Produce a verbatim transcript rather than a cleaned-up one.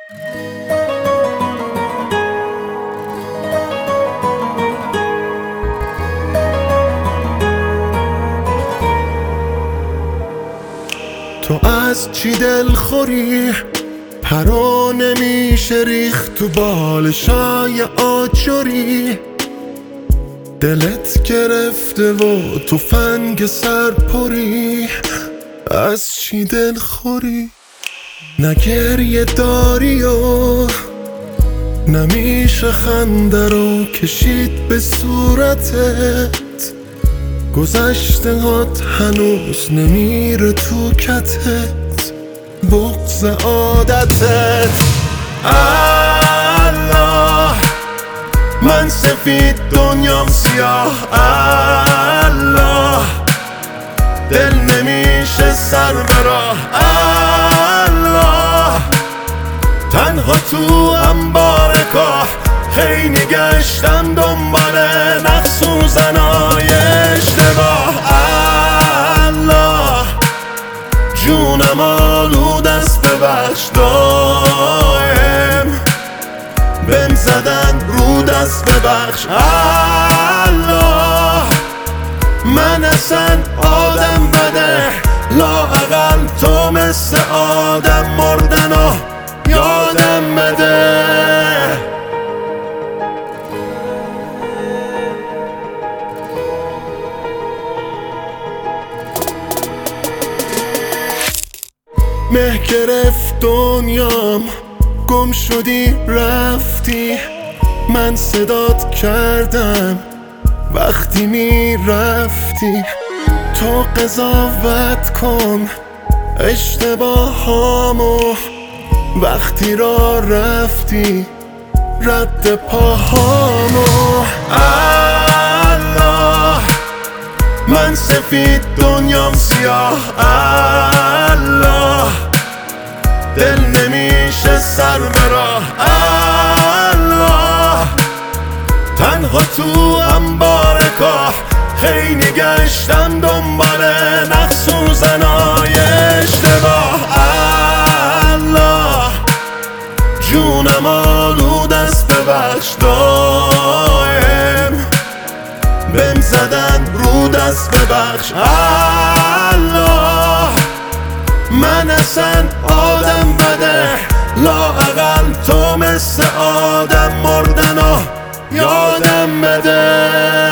تو از چی دلخوری؟ پرا نمیشه ریخت تو بالشای آجری، دلت گرفته و تو فنگ سرپری. از چی دلخوری؟ نه گریه داری و نمیشه خنده رو کشید به صورتت، گذشته هات هنوز نمیره تو کتت، بغض عادتت. الله من سفید دنیام سیاه، الله دل نمیشه سر براه، الله تنها تو انبار کاه، خیلی گشتم دنبال نقص و زنای اشتباه. الله جونم آلود است ببخش، دایم بهم زدن رو دست ببخش. الله من اصلا آدم بده، لااقل تو مثل آدم مردن و یادم بده. مه گرفت دنیام، گم شدی رفتی، من صدات کردم وقتی می رفتی. تو قضاوت کن اشتباهامو، وقتی را رفتی رد پاهامو. الله من سفید دنیام سیاه، الله دل نمیشه سر براه، الله تنها تو انبار کاه، خیلی گشتم دنبال نقص و زنای اشتباه. الله جونم آلود است ببخش، دایم بهم زدن رو دست ببخش. الله من اصلا آدم بده، لااقل تو مثل آدم مردن و یادم بده.